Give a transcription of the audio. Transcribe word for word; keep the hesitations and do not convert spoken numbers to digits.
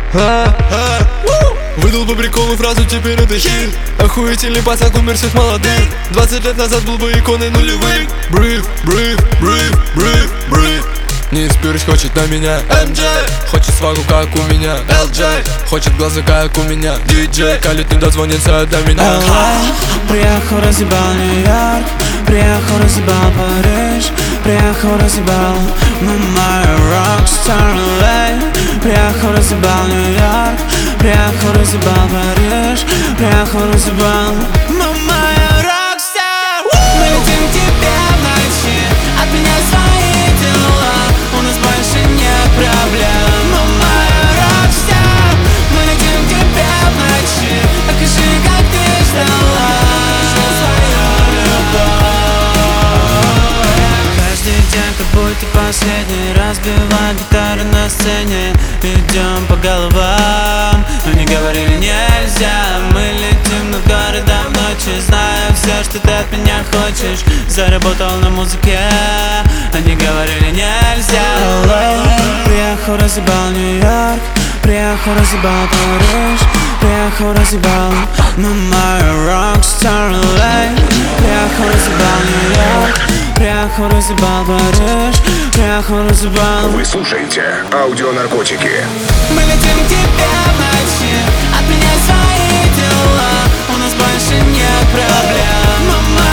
а, а. Выдал по приколу фразу, теперь это хит. Охуительный пацан умер всех молодых. Двадцать лет назад был бы иконой нулевых. Бриф, бриф, бриф, бриф, бриф. Не спирись, хочет на меня эм джей. Хочет свагу, как у меня эл джей. Хочет глаза, как у меня диджей. Калит не дозвонится до меня. эл эй, приехал, разъебал Нью-Йорк. Приехал, разъебал Париж. Приехал, разъебал Мама, рокстар эл эй. Приехал, разъебал Нью-Йорк. Приехал, разъебал Париж. Приехал, разъебал Мама, рокстар. Мы летим к тебе в ночи. От меня свои дела. У нас больше нет проблем. Мама, рокстар. Мы летим к тебе в ночи. Покажи, как ты ждала свою любовь. Каждый день, как будто последний. Разбиваем гитары на сцене. Идем по головам, но не говорили нельзя. Мы летим над городом ночи, зная все, что ты от меня хочешь. Заработал на музыке, они говорили нельзя. эл эй, приехал, разъебал Нью-Йорк. Приехал, разъебал Париж. Приехал, разъебал Мама, рокстар эл эй. Приехал, разъебал Нью-Йорк. Приехал, разъебал Париж. Приехал, разъебал. Вы слушаете Аудионаркотики. Мы летим к тебе в ночи. От меня свои дела. У нас больше нет проблем. Мама,